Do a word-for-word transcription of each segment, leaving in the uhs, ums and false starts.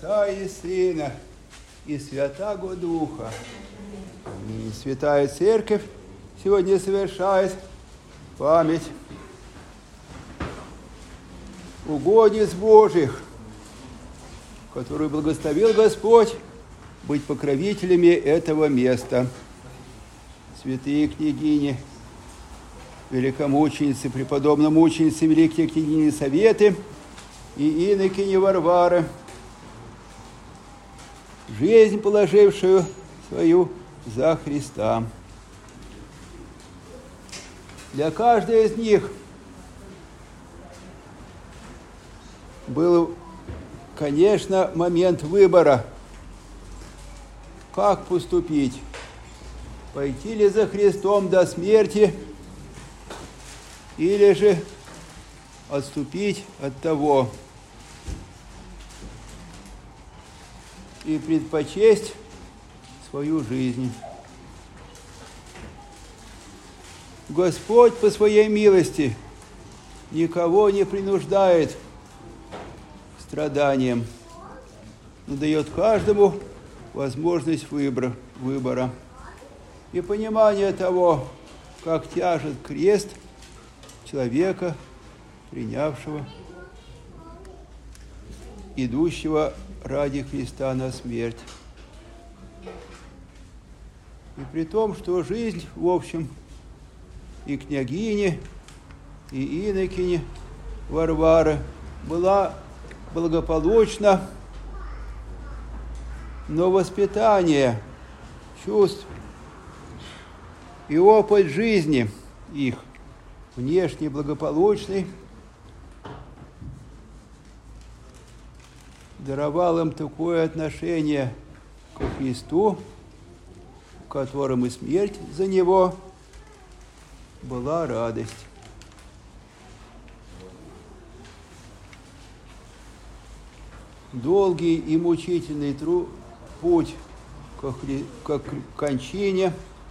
Отца и Сына и Святаго Духа. Аминь. Святая Церковь сегодня совершает память угодниц Божьих, которую благословил Господь быть покровителями этого места. Святые княгини, великомученицы, преподобномученицы, великие княгини Советы и инокини Варвары, жизнь положившую свою за Христа. Для каждой из них был, конечно, момент выбора, как поступить, пойти ли за Христом до смерти, или же отступить от того и предпочесть свою жизнь. Господь по своей милости никого не принуждает к страданиям, но дает каждому возможность выбора, выбора и понимание того, как тяжет крест человека, принявшего, идущего ради Христа на смерть. И при том, что жизнь, в общем, и княгини, и инокини Варвары была благополучна, но воспитание чувств и опыт жизни их, внешне благополучный, даровал им такое отношение к Христу, в котором и смерть за Него была радость. Долгий и мучительный труд, путь к, хри... к кончине,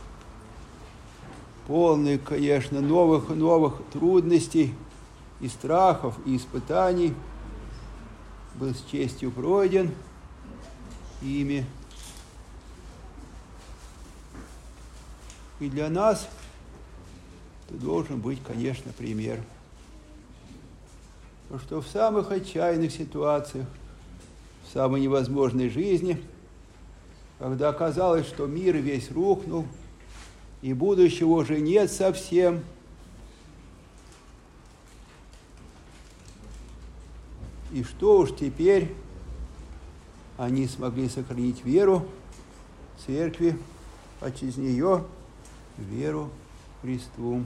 полный, конечно, новых и новых трудностей и страхов, и испытаний, был с честью пройден ими. И для нас это должен быть, конечно, пример. Потому что в самых отчаянных ситуациях, в самой невозможной жизни, когда казалось, что мир весь рухнул, и будущего уже нет совсем, и что уж теперь, они смогли сохранить веру в церкви, а через нее веру Христу.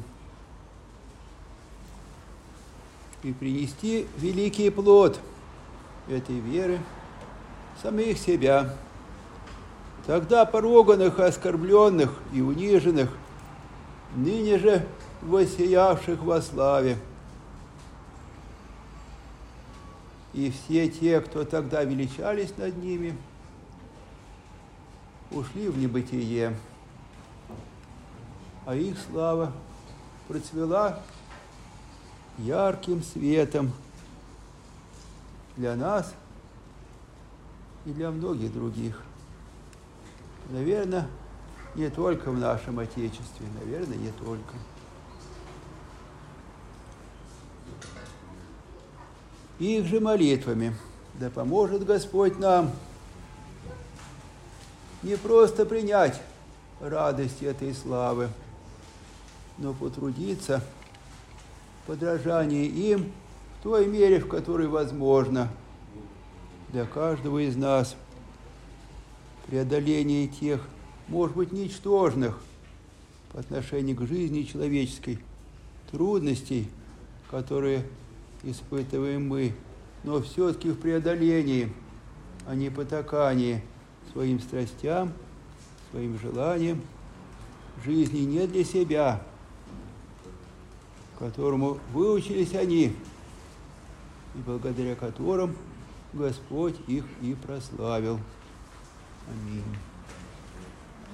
И принести великий плод этой веры самих себя, тогда поруганных, оскорбленных и униженных, ныне же воссиявших во славе. И все те, кто тогда величались над ними, ушли в небытие, а их слава процвела ярким светом для нас и для многих других. Наверное, не только в нашем Отечестве, наверное, не только. Их же молитвами да поможет Господь нам не просто принять радость этой славы, но потрудиться в подражании им в той мере, в которой возможно для каждого из нас преодоление тех, может быть, ничтожных по отношению к жизни человеческой трудностей, которые испытываем мы, но все-таки в преодолении, а не потакании своим страстям, своим желаниям, жизни не для себя, которому выучились они, и благодаря которым Господь их и прославил. Аминь.